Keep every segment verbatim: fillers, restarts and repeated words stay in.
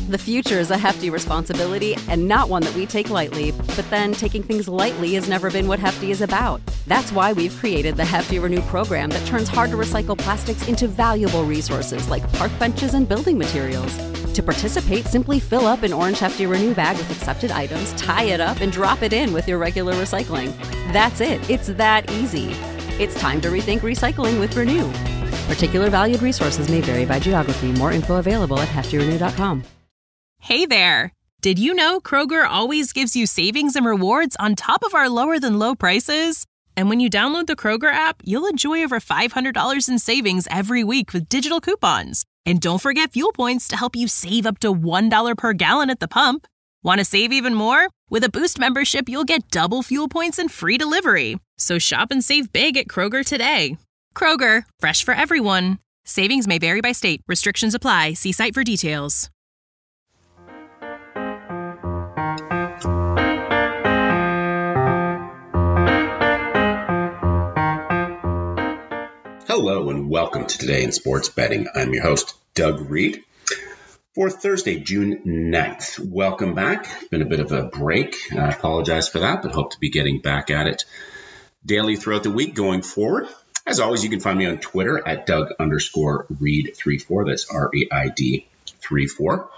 The future is a hefty responsibility and not one that we take lightly. But then taking things lightly has never been what Hefty is about. That's why we've created the Hefty Renew program that turns hard-to-recycle plastics into valuable resources like park benches and building materials. To participate, simply fill up an orange Hefty Renew bag with accepted items, tie it up, and drop it in with your regular recycling. That's it. It's that easy. It's time to rethink recycling with Renew. Particular valued resources may vary by geography. More info available at hefty renew dot com. Hey there! Did you know Kroger always gives you savings and rewards on top of our lower-than-low prices? And when you download the Kroger app, you'll enjoy over five hundred dollars in savings every week with digital coupons. And don't forget fuel points to help you save up to one dollar per gallon at the pump. Want to save even more? With a Boost membership, you'll get double fuel points and free delivery. So shop and save big at Kroger today. Kroger, fresh for everyone. Savings may vary by state. Restrictions apply. See site for details. Hello and welcome to Today in Sports Betting. I'm your host, Doug Reed, for Thursday, June ninth. Welcome back. Been a bit of a break. I apologize for that, but hope to be getting back at it daily throughout the week going forward. As always, you can find me on Twitter at Doug underscore Reed three four. That's R E I D three four.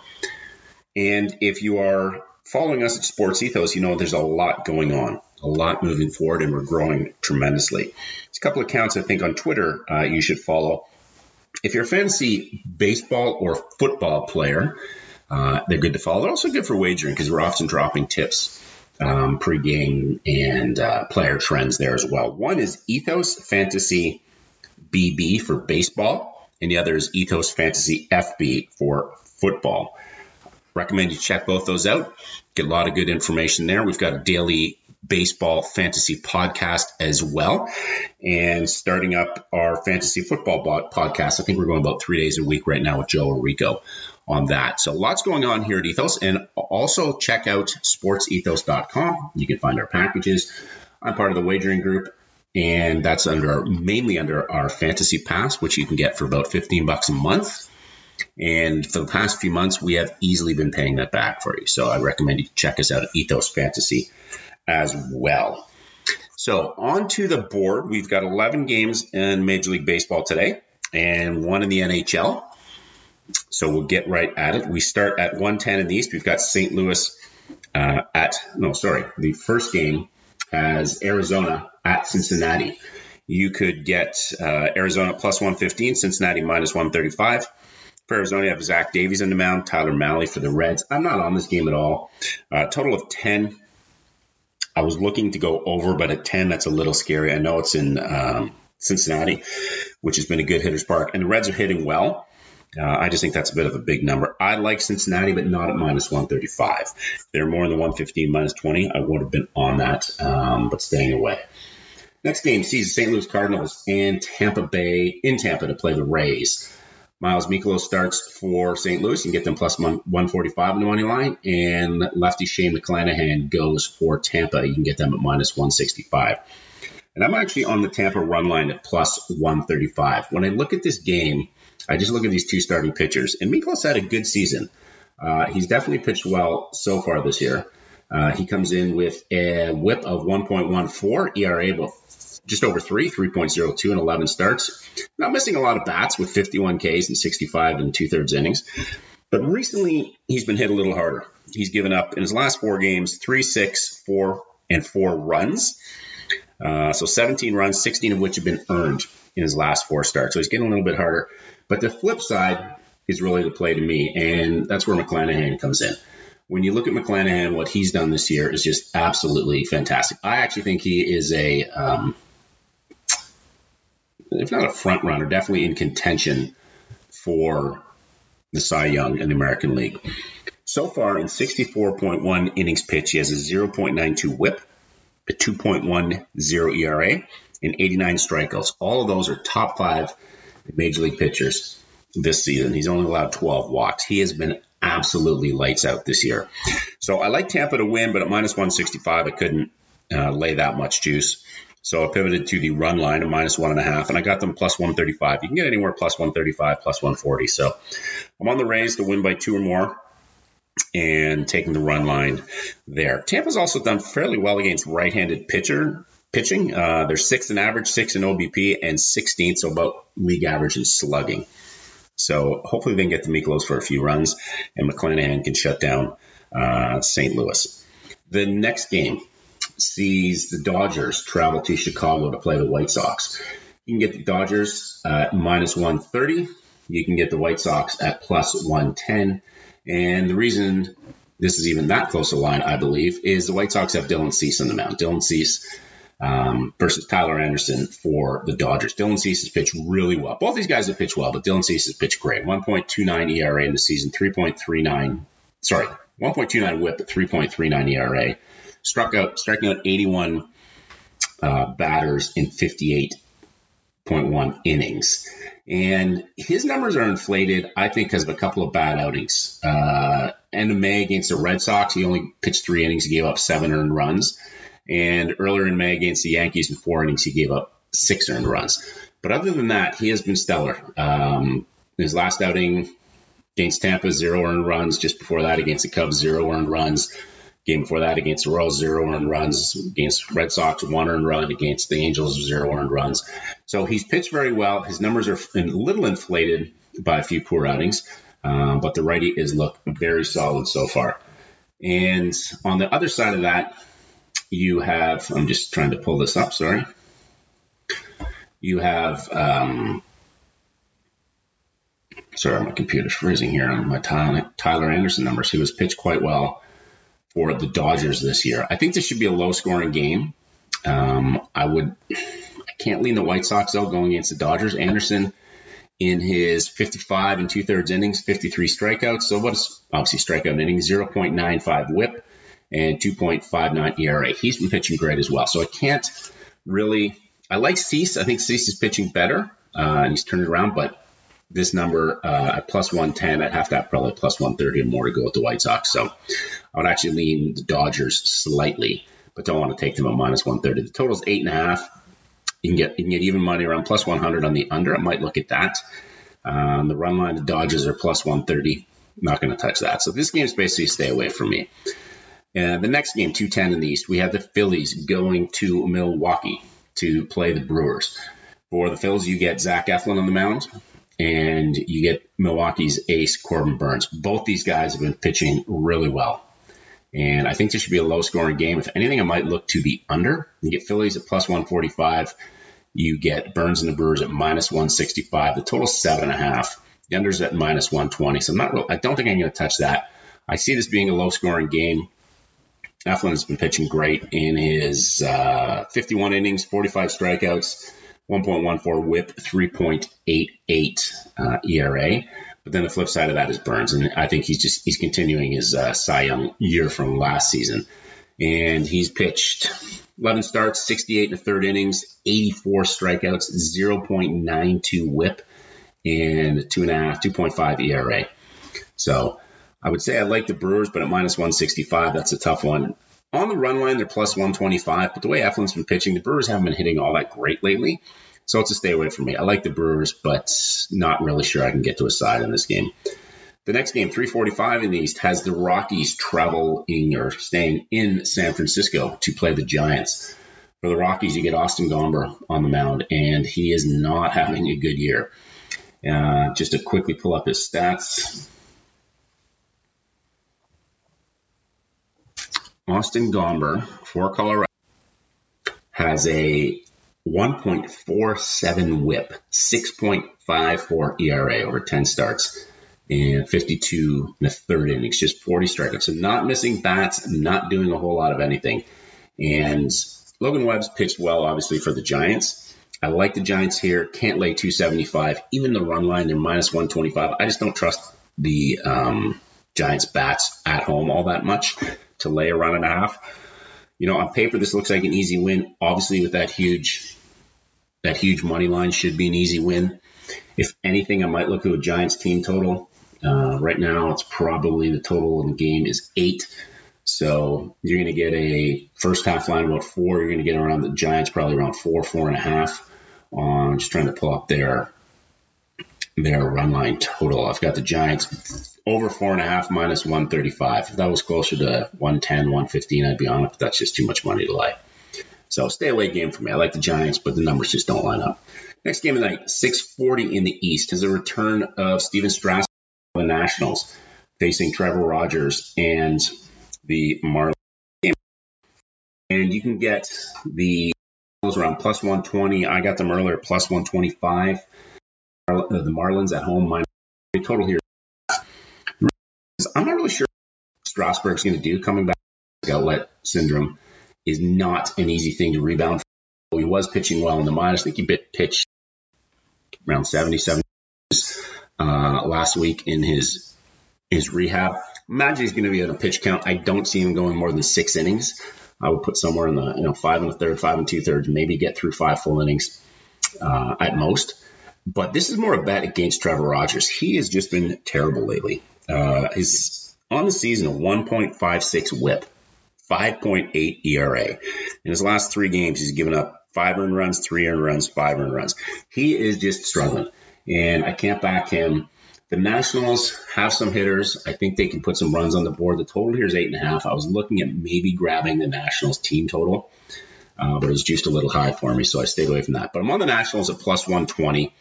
And if you are following us at Sports Ethos, you know there's a lot going on, a lot moving forward, and we're growing tremendously. There's a couple of accounts, I think, on Twitter uh, you should follow. If you're a fantasy baseball or football player, uh, they're good to follow. They're also good for wagering because we're often dropping tips um, pre-game and uh, player trends there as well. One is Ethos Fantasy B B for baseball, and the other is Ethos Fantasy F B for football. Recommend you check both those out. Get a lot of good information there. We've got a daily baseball fantasy podcast as well. And starting up our fantasy football podcast, I think we're going about three days a week right now with Joe Rico on that. So lots going on here at Ethos. And also check out sports ethos dot com. You can find our packages. I'm part of the wagering group, and that's under mainly under our fantasy pass, which you can get for about fifteen bucks a month. And for the past few months, we have easily been paying that back for you. So I recommend you check us out at Ethos Fantasy as well. So on to the board, we've got eleven games in Major League Baseball today and one in the N H L. So we'll get right at it. We start at one ten in the East. We've got Saint Louis uh, at, no, sorry, the first game has Arizona at Cincinnati. You could get uh, Arizona plus one fifteen, Cincinnati minus one thirty-five. For Arizona, you have Zach Davies on the mound, Tyler Mahle for the Reds. I'm not on this game at all. Uh, total of ten. I was looking to go over, but at ten, that's a little scary. I know it's in um, Cincinnati, which has been a good hitter's park, and the Reds are hitting well. Uh, I just think that's a bit of a big number. I like Cincinnati, but not at minus one thirty-five. They're more in the one fifteen, minus twenty. I would have been on that, um, but staying away. Next game sees the Saint Louis Cardinals and Tampa Bay in Tampa to play the Rays. Miles Mikolas starts for Saint Louis. You can get them plus one forty-five on the money line. And lefty Shane McClanahan goes for Tampa. You can get them at minus one sixty-five. And I'm actually on the Tampa run line at plus one thirty-five. When I look at this game, I just look at these two starting pitchers. And Mikolas had a good season. Uh, he's definitely pitched well so far this year. Uh, he comes in with a whip of one point one four, E R A of just over three, three point oh two in eleven starts. Not missing a lot of bats with fifty-one Ks and sixty-five and two-thirds innings. But recently, he's been hit a little harder. He's given up in his last four games, three, six, four, and four runs. Uh, so seventeen runs, sixteen of which have been earned in his last four starts. So he's getting a little bit harder. But the flip side is really the play to me, and that's where McClanahan comes in. When you look at McClanahan, what he's done this year is just absolutely fantastic. I actually think he is a, um, if not a front runner, definitely in contention for the Cy Young in the American League. So far, in sixty-four point one innings pitched, he has a zero point nine two whip, a two point one oh E R A, and eighty-nine strikeouts. All of those are top five Major League pitchers this season. He's only allowed twelve walks. He has been absolutely lights out this year. So I like Tampa to win, but at minus one sixty-five, I couldn't uh, lay that much juice. So I pivoted to the run line of minus one and a half, and I got them plus one thirty-five. You can get anywhere plus one thirty-five, plus one forty. So I'm on the Rays to win by two or more. and taking the run line there. Tampa's also done fairly well against right-handed pitcher pitching. Uh, they're sixth in average, sixth in O B P, and sixteenth, so about league average in slugging. So hopefully they can get the Miklos for a few runs, and McClanahan can shut down uh, Saint Louis. The next game sees the Dodgers travel to Chicago to play the White Sox. You can get the Dodgers at minus one thirty. You can get the White Sox at plus one ten. And the reason this is even that close a line, I believe, is the White Sox have Dylan Cease on the mound. Dylan Cease um, versus Tyler Anderson for the Dodgers. Dylan Cease has pitched really well. Both these guys have pitched well, but Dylan Cease has pitched great. one point two nine E R A in the season, three point three nine, sorry, one point two nine whip, but three point three nine E R A. Struck out, striking out eighty-one uh, batters in fifty-eight point one innings. And his numbers are inflated, I think, because of a couple of bad outings. Uh, end of May against the Red Sox, he only pitched three innings. He gave up seven earned runs. And earlier in May against the Yankees in four innings, he gave up six earned runs. But other than that, he has been stellar. Um, his last outing against Tampa, zero earned runs. Just before that, against the Cubs, zero earned runs. Game before that against the Royals, zero earned runs. Against Red Sox, one earned run. Against the Angels, zero earned runs. So he's pitched very well. His numbers are a little inflated by a few poor outings, um, but the righty has looked very solid so far. And on the other side of that, you have, I'm just trying to pull this up, sorry. You have, um, sorry, my computer's freezing here on my Tyler, Tyler Anderson numbers. He was pitched quite well for the Dodgers this year. I think this should be a low-scoring game. Um, I would, I can't lean the White Sox out going against the Dodgers. Anderson, in his fifty-five and two-thirds innings, fifty-three strikeouts. So what's obviously strikeout innings, zero point nine five whip and two point five nine E R A. He's been pitching great as well. So I can't really, I like Cease. I think Cease is pitching better, uh, and he's turned it around, but this number uh, at plus one ten, I'd have to have probably plus one thirty or more to go with the White Sox. So I would actually lean the Dodgers slightly, but don't want to take them at minus one thirty. The total's eight and a half. You can get you can get even money around plus one hundred on the under. I might look at that. Um, the run line, the Dodgers are plus one thirty. Not going to touch that. So this game is basically stay away from me. And the next game, two ten in the East, we have the Phillies going to Milwaukee to play the Brewers. For the Phillies, you get Zach Eflin on the mound, and you get Milwaukee's ace, Corbin Burns. Both these guys have been pitching really well. And I think this should be a low-scoring game. If anything, I might look to the under. You get Phillies at plus one forty-five. You get Burns and the Brewers at minus one sixty-five. The total's seven and a half. The under's at minus one twenty. So I'm not real, I don't think I'm going to touch that. I see this being a low-scoring game. Eflin has been pitching great in his uh, fifty-one innings, forty-five strikeouts, one point one four whip, three point eight eight uh, E R A. But then the flip side of that is Burns, and I think he's just he's continuing his uh, Cy Young year from last season. And he's pitched eleven starts, sixty-eight and a third innings, eighty-four strikeouts, zero point nine two whip, and two and a half, two point five E R A. So I would say I like the Brewers, but at minus one sixty-five, that's a tough one. On the run line, they're plus one twenty-five, but the way Eflin's been pitching, the Brewers haven't been hitting all that great lately. So it's a stay away from me. I like the Brewers, but not really sure I can get to a side in this game. The next game, three forty-five in the East, has the Rockies traveling or staying in San Francisco to play the Giants. For the Rockies, you get Austin Gomber on the mound, and he is not having a good year. Uh, just to quickly pull up his stats. Austin Gomber for Colorado has a one point four seven whip, six point five four E R A over ten starts, and fifty-two in the third innings, just forty strikeouts. So not missing bats, not doing a whole lot of anything. And Logan Webb's pitched well, obviously, for the Giants. I like the Giants here. Can't lay two seventy-five. Even the run line, they're minus one twenty-five. I just don't trust the um, Giants bats at home all that much to lay a run and a half. You know, on paper, this looks like an easy win. Obviously, with that huge, that huge money line, should be an easy win. If anything, I might look at a Giants team total. Uh, right now, it's probably the total in the game is eight. So you're going to get a first half line about four. You're going to get around the Giants probably around four, four and a half. On just trying to pull up their their run line total. I've got the Giants over four and a half minus one thirty-five. If that was closer to one ten, one fifteen, I'd be on it, but that's just too much money to lay. So stay away game for me. I like the Giants, but the numbers just don't line up. Next game of the night, six forty in the East, is a return of Steven Strasburg, the Nationals, facing Trevor Rogers and the Marlins. And you can get the around plus one twenty. I got them earlier, plus one twenty-five. The Marlins at home, minus total here. I'm not really sure what Strasburg's going to do. Coming back, outlet syndrome is not an easy thing to rebound from. He was pitching well in the minors. I think he bit pitched around seventy-seven uh, last week in his his rehab. Imagine he's going to be at a pitch count. I don't see him going more than six innings. I would put somewhere in the you know five and a third, five and two thirds, maybe get through five full innings uh, at most. But this is more a bet against Trevor Rogers. He has just been terrible lately. Uh, he's on the season a one point five six whip, five point eight E R A. In his last three games, he's given up five earned runs, three earned runs, five earned runs. He is just struggling, and I can't back him. The Nationals have some hitters. I think they can put some runs on the board. The total here is eight and a half. I was looking at maybe grabbing the Nationals team total, uh, but it was just a little high for me, so I stayed away from that. But I'm on the Nationals at plus one twenty.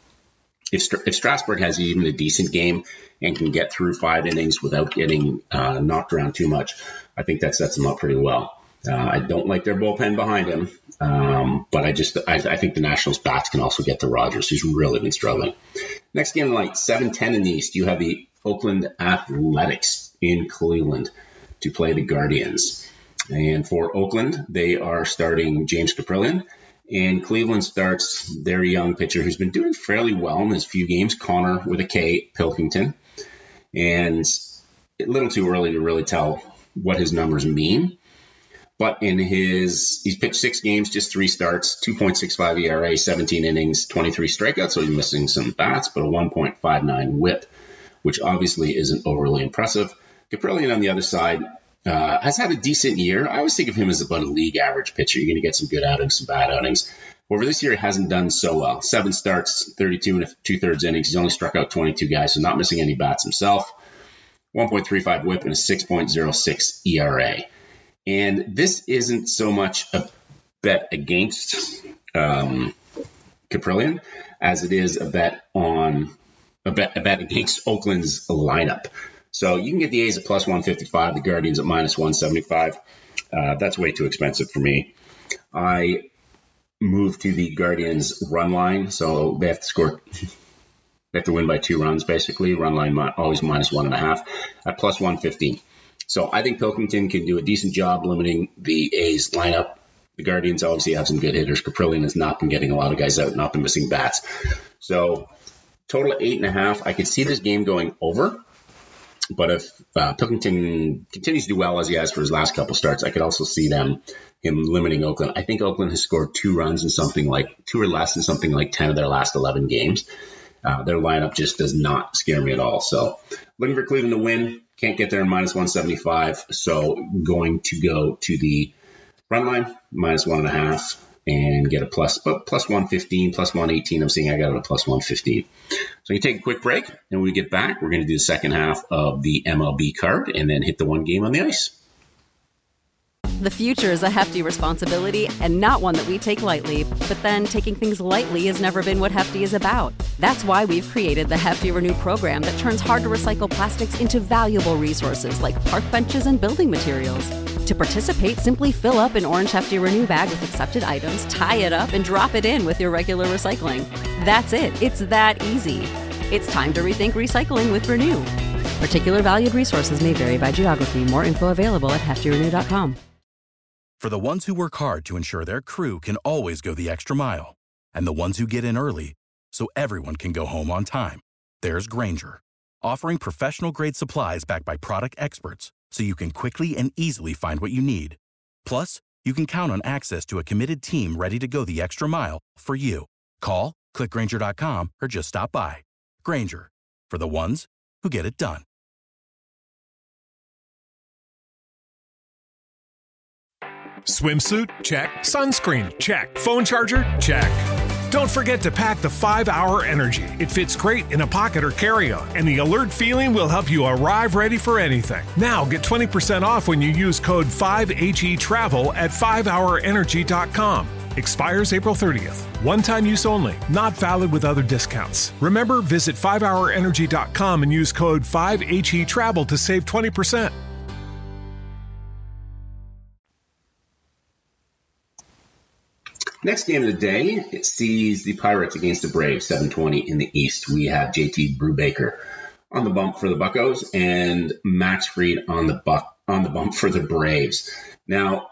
If, if Strasburg has even a decent game and can get through five innings without getting uh, knocked around too much, I think that sets him up pretty well. Uh, I don't like their bullpen behind him, um, but I just I, I think the Nationals bats can also get to Rogers, who's really been struggling. Next game tonight, seven ten in the East, you have the Oakland Athletics in Cleveland to play the Guardians. And for Oakland, they are starting James Kaprielian. And Cleveland starts their young pitcher who's been doing fairly well in his few games, Connor with a K, Pilkington. And a little too early to really tell what his numbers mean. But in his, he's pitched six games, just three starts, two point six five E R A, seventeen innings, twenty-three strikeouts, so he's missing some bats, but a one point five nine whip, which obviously isn't overly impressive. Kaprielian on the other side uh, has had a decent year. I always think of him as about a league average pitcher. You're going to get some good outings, some bad outings. However, this year he hasn't done so well. Seven starts, thirty-two and two-thirds innings. He's only struck out twenty-two guys, so not missing any bats himself. one point three five whip and a six point oh six E R A. And this isn't so much a bet against um, Kaprielian as it is a bet on a bet, a bet against Oakland's lineup. So you can get the A's at plus one fifty-five, the Guardians at minus one seventy-five. Uh, that's way too expensive for me. I moved to the Guardians run line, so they have to score. They have to win by two runs, basically. Run line always minus one and a half at plus one fifteen. So I think Pilkington can do a decent job limiting the A's lineup. The Guardians obviously have some good hitters. Kaprielian has not been getting a lot of guys out, not been missing bats. So total eight and a half. I could see this game going over. But if uh, Pilkington continues to do well as he has for his last couple starts, I could also see them him limiting Oakland. I think Oakland has scored two runs in something like two or less in something like ten of their last eleven games. Uh, their lineup just does not scare me at all. So looking for Cleveland to win. Can't get there in minus one seventy-five. So going to go to the run line, minus one and a half, and get a plus, but plus one fifteen, plus one eighteen. I'm seeing I got it at plus one fifteen. So you take a quick break, and when we get back, we're going to do the second half of the M L B card and then hit the one game on the ice. The future is a hefty responsibility and not one that we take lightly. But then taking things lightly has never been what Hefty is about. That's why we've created the Hefty Renew program that turns hard-to-recycle plastics into valuable resources like park benches and building materials. To participate, simply fill up an orange Hefty Renew bag with accepted items, tie it up, and drop it in with your regular recycling. That's it. It's that easy. It's time to rethink recycling with Renew. Particular valued resources may vary by geography. More info available at hefty renew dot com. For the ones who work hard to ensure their crew can always go the extra mile, and the ones who get in early so everyone can go home on time, there's Grainger, offering professional-grade supplies backed by product experts so you can quickly and easily find what you need. Plus, you can count on access to a committed team ready to go the extra mile for you. Call, click Grainger dot com, or just stop by. Grainger, for the ones who get it done. Swimsuit? Check. Sunscreen? Check. Phone charger? Check. Don't forget to pack the five hour Energy. It fits great in a pocket or carry-on, and the alert feeling will help you arrive ready for anything. Now get twenty percent off when you use code five H E travel at five hour energy dot com. Expires April thirtieth. One-time use only. Not valid with other discounts. Remember, visit five hour energy dot com and use code five H E travel to save twenty percent. Next game of the day, it sees the Pirates against the Braves, seven twenty in the East. We have J T Brubaker on the bump for the Buccos and Max Fried on the buck on the bump for the Braves. Now,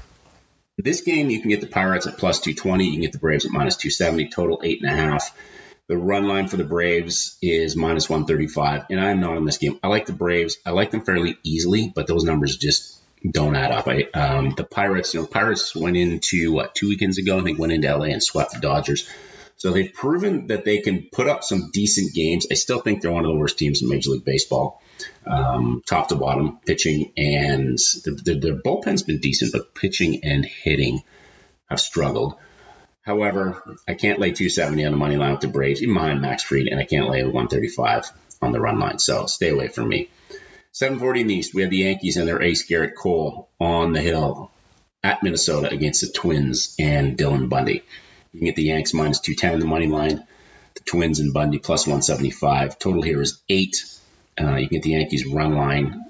this game you can get the Pirates at plus two twenty. You can get the Braves at minus two seventy. Total eight and a half. The run line for the Braves is minus one thirty-five, and I'm not on this game. I like the Braves. I like them fairly easily, but those numbers just don't add up. I, um, the Pirates, you know, Pirates went into what two weekends ago. I think went into L A and swept the Dodgers. So they've proven that they can put up some decent games. I still think they're one of the worst teams in Major League Baseball, um, top to bottom, pitching and the, the, their bullpen's been decent, but pitching and hitting have struggled. However, I can't lay two seventy on the money line with the Braves, even behind Max Fried, and I can't lay one thirty-five on the run line. So stay away from me. seven forty in the East, we have the Yankees and their ace Garrett Cole on the hill at Minnesota against the Twins and Dylan Bundy. You can get the Yanks minus two ten on the money line, the Twins and Bundy plus one seventy-five. Total here is eight. Uh, you can get the Yankees run line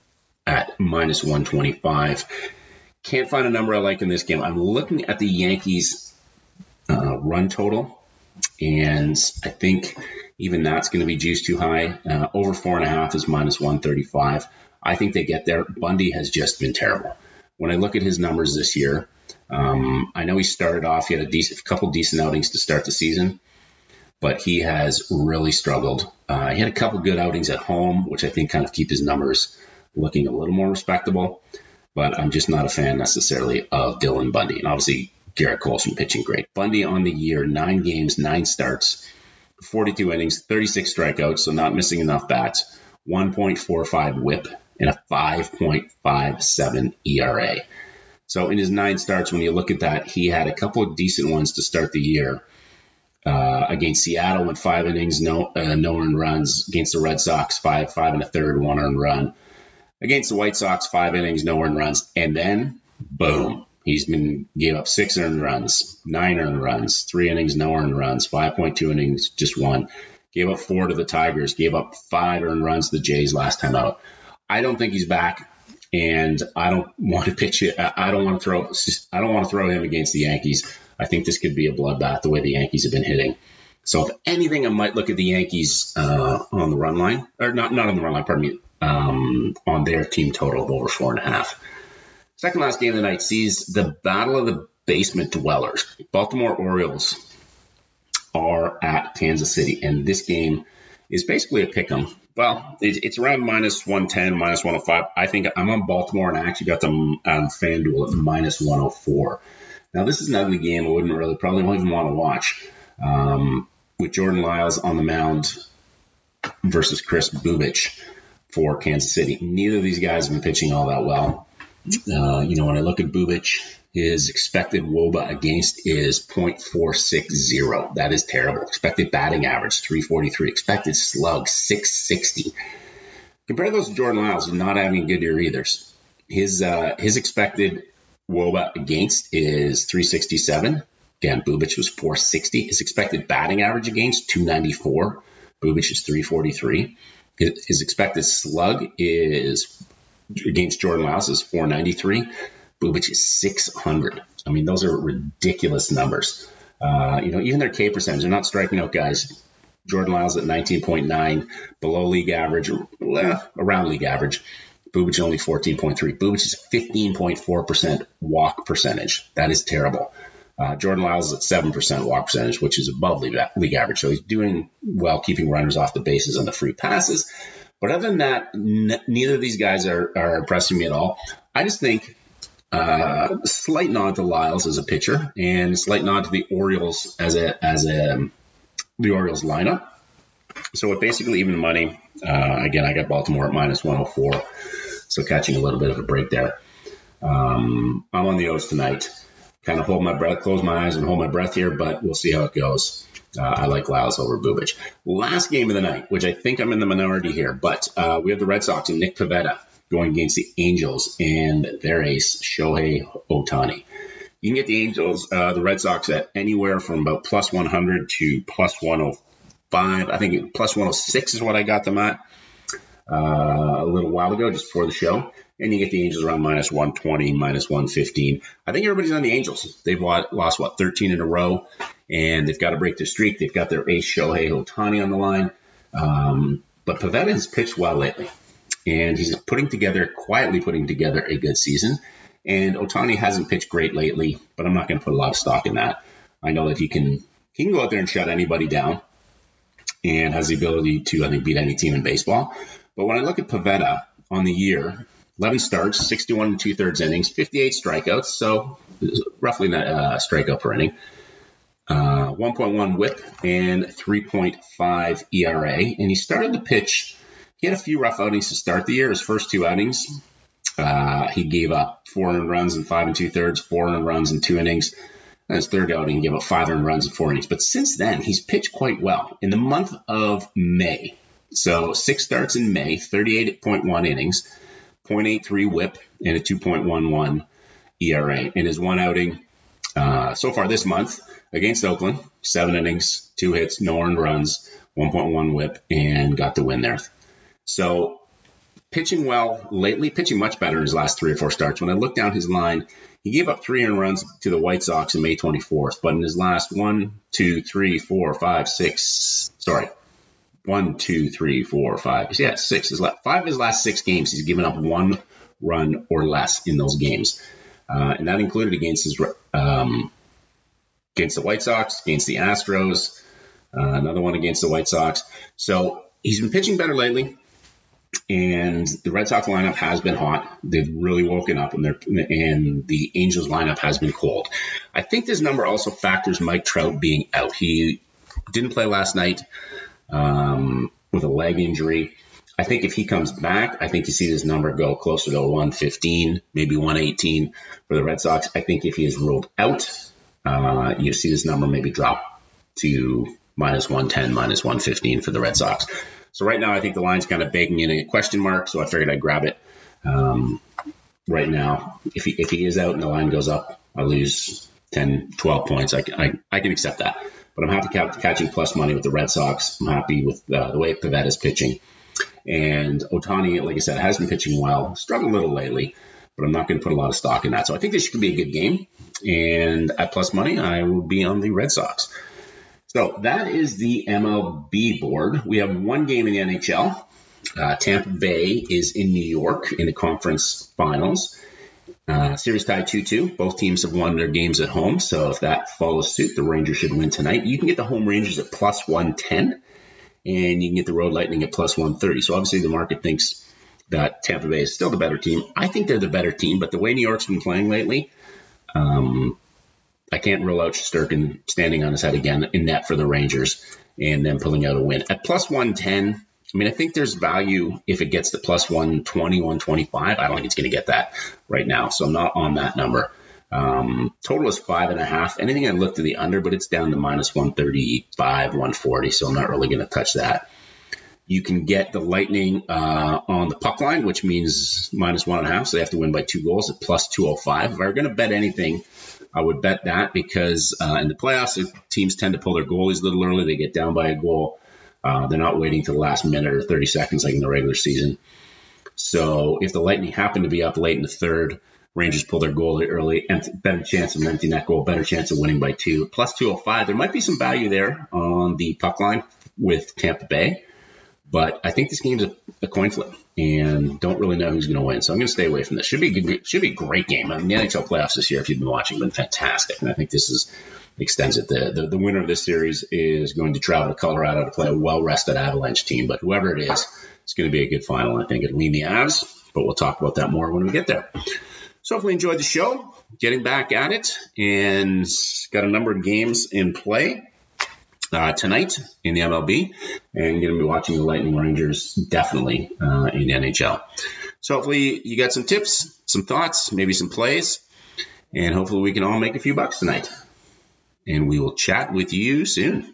at minus one twenty-five. Can't find a number I like in this game. I'm looking at the Yankees uh, run total, and I think even that's going to be juiced too high. Uh, over four and a half is minus one thirty-five. I think they get there. Bundy has just been terrible. When I look at his numbers this year, um, I know he started off, he had a decent, a couple decent outings to start the season, but he has really struggled. Uh, he had a couple good outings at home, which I think kind of keep his numbers looking a little more respectable, but I'm just not a fan necessarily of Dylan Bundy. And obviously, Garrett Cole's been pitching great. Bundy on the year, nine games, nine starts, forty-two innings, thirty-six strikeouts, so not missing enough bats, one point four five whip, and a five point five seven E R A. So in his nine starts, when you look at that, he had a couple of decent ones to start the year. Uh, against Seattle, went five innings, no uh, no earned runs. Against the Red Sox, five, five and a third, one earned run. Against the White Sox, five innings, no earned runs. And then, boom, he's been gave up six earned runs, nine earned runs, three innings, no earned runs, five point two innings, just one. Gave up four to the Tigers, gave up five earned runs to the Jays last time out. I don't think he's back, and I don't want to pitch it. I don't want to throw. I don't want to throw him against the Yankees. I think this could be a bloodbath the way the Yankees have been hitting. So if anything, I might look at the Yankees uh, on the run line, or not not on the run line. Pardon me, um, on their team total of over four and a half. Second last game of the night sees the battle of the basement dwellers. Baltimore Orioles are at Kansas City, and this game is basically a pick'em. Well, it's around minus one ten, minus one oh five. I think I'm on Baltimore, and I actually got them on FanDuel at minus one oh four. Now, this is an ugly game. I wouldn't really, probably won't even want to watch. Um, with Jordan Lyles on the mound versus Chris Bubich for Kansas City. Neither of these guys have been pitching all that well. Uh, you know, when I look at Bubich, his expected W O B A against is point four six zero. That is terrible. Expected batting average, three forty-three. Expected slug, six sixty. Compare those to Jordan Lyles, who's not having a good year either. His uh, his expected W O B A against is three sixty-seven. Again, Bubich was four sixty. His expected batting average against, two ninety-four. Bubich is three forty-three. His, his expected slug is against Jordan Lyles is four ninety-three. Bubich is six hundred. I mean, those are ridiculous numbers. Uh, you know, even their K percentage, they're not striking out guys. Jordan Lyles at nineteen point nine, below league average, well, around league average. Bubich only fourteen point three. Bubich is fifteen point four percent walk percentage. That is terrible. Uh, Jordan Lyles is at seven percent walk percentage, which is above league, league average. So he's doing well keeping runners off the bases on the free passes. But other than that, n- neither of these guys are, are impressing me at all. I just think uh, slight nod to Lyles as a pitcher and slight nod to the Orioles as a as a the Orioles lineup. So with basically even money, uh, again, I got Baltimore at minus one oh four. So catching a little bit of a break there. Um, I'm on the O's tonight. kind of hold my breath, close my eyes and hold my breath here, but we'll see how it goes. Uh, I like Lyles over Bubic. Last game of the night, which I think I'm in the minority here, but uh, we have the Red Sox and Nick Pivetta going against the Angels and their ace, Shohei Ohtani. You can get the Angels, uh, the Red Sox at anywhere from about plus one hundred to plus one oh five. I think plus one oh six is what I got them at uh, a little while ago, just before the show. And you get the Angels around minus one twenty, minus one fifteen. I think everybody's on the Angels. They've lost, what, thirteen in a row, and they've got to break their streak. They've got their ace, Shohei Ohtani, on the line. Um, but Pivetta has pitched well lately, and he's putting together, quietly putting together a good season. And Ohtani hasn't pitched great lately, but I'm not going to put a lot of stock in that. I know that he can he can go out there and shut anybody down and has the ability to, I think, beat any team in baseball. But when I look at Pivetta on the year, eleven starts, sixty-one and two-thirds innings, fifty-eight strikeouts, so roughly a uh, strikeout per inning, uh, one point one whip, and three point five E R A. And he started the pitch. He had a few rough outings to start the year. His first two outings, uh, he gave up four earned runs in five and two-thirds, four earned runs in two innings. And his third outing, he gave up five earned runs in four innings. But since then, he's pitched quite well. In the month of May, so six starts in May, thirty-eight point one innings, point eight three whip, and a two point one one E R A. In his one outing uh, so far this month against Oakland, seven innings, two hits, no earned runs, one point one whip, and got the win there. So pitching well lately, pitching much better in his last three or four starts. When I look down his line, he gave up three earned runs to the White Sox on May twenty-fourth, but in his last one, two, three, four, five, six, sorry, One, two, three, four, five. Yeah, six. His last, five of his last six games, he's given up one run or less in those games, uh, and that included against his um, against the White Sox, against the Astros, uh, another one against the White Sox. So he's been pitching better lately, and the Red Sox lineup has been hot. They've really woken up, and, and the Angels lineup has been cold. I think this number also factors Mike Trout being out. He didn't play last night. Um, with a leg injury. I think if he comes back, I think you see this number go closer to one fifteen, maybe one eighteen for the Red Sox. I think if he is ruled out, uh, you see this number maybe drop to minus one ten, minus one fifteen for the Red Sox. So right now, I think the line's kind of baking in a question mark, so I figured I'd grab it. Um, right now, if he, if he is out and the line goes up, I lose ten, twelve points. I, I, I can accept that. But I'm happy catching plus money with the Red Sox. I'm happy with uh, the way Pivetta is pitching. And Ohtani, like I said, has been pitching well. Struggled a little lately, but I'm not going to put a lot of stock in that. So I think this could be a good game. And at plus money, I will be on the Red Sox. So that is the M L B board. We have one game in the N H L. Uh, Tampa Bay is in New York in the conference finals. Uh, series tied two two. Both teams have won their games at home, so if that follows suit, the Rangers should win tonight. You can get the home Rangers at plus one ten, and you can get the road Lightning at plus one thirty. So obviously the market thinks that Tampa Bay is still the better team. I think they're the better team, but the way New York's been playing lately, um, I can't rule out Shesterkin standing on his head again in net for the Rangers and then pulling out a win. At plus one ten, I mean, I think there's value if it gets to plus one twenty, one twenty-five. I don't think it's going to get that right now, so I'm not on that number. Um, total is five and a half. Anything I look to the under, but it's down to minus one thirty-five, one forty, so I'm not really going to touch that. You can get the Lightning uh, on the puck line, which means minus one and a half, so they have to win by two goals at plus two oh five. If I were going to bet anything, I would bet that because uh, in the playoffs, teams tend to pull their goalies a little early. They get down by a goal. Uh, they're not waiting to the last minute or thirty seconds like in the regular season. So if the Lightning happen to be up late in the third, Rangers pull their goalie early, and better chance of an empty net goal, better chance of winning by two. Plus two oh five, there might be some value there on the puck line with Tampa Bay, but I think this game's a, a coin flip and don't really know who's going to win. So I'm going to stay away from this. Should be a good, should be a great game. I mean, the N H L playoffs this year, if you've been watching, have been fantastic, and I think this is extends it. The, the the winner of this series is going to travel to Colorado to play a well-rested Avalanche team, but whoever it is, it's going to be a good final. I think it'll lean the Avs, but we'll talk about that more when we get there. So hopefully you enjoyed the show, getting back at it, and got a number of games in play uh, tonight in the M L B, and going to be watching the Lightning Rangers definitely uh, in the N H L. So hopefully you got some tips, some thoughts, maybe some plays. And hopefully we can all make a few bucks tonight. And we will chat with you soon.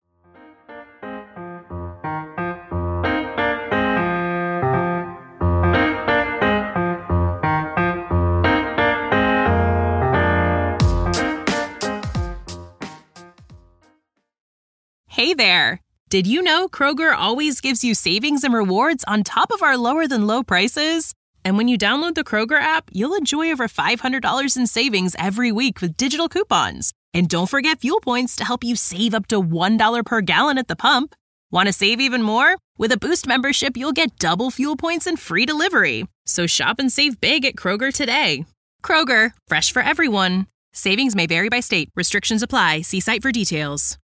Hey there! Did you know Kroger always gives you savings and rewards on top of our lower-than-low prices? And when you download the Kroger app, you'll enjoy over five hundred dollars in savings every week with digital coupons. And don't forget fuel points to help you save up to one dollar per gallon at the pump. Want to save even more? With a Boost membership, you'll get double fuel points and free delivery. So shop and save big at Kroger today. Kroger, fresh for everyone. Savings may vary by state. Restrictions apply. See site for details.